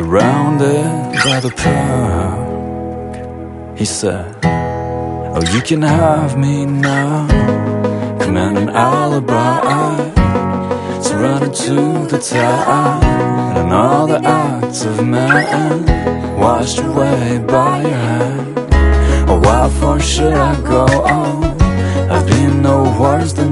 surrounded by the park. He said, oh, you can have me now, command an alibi, surrounded to the tide, and all the acts of man washed away by your hand. Oh, why for should I go on? I've been no worse than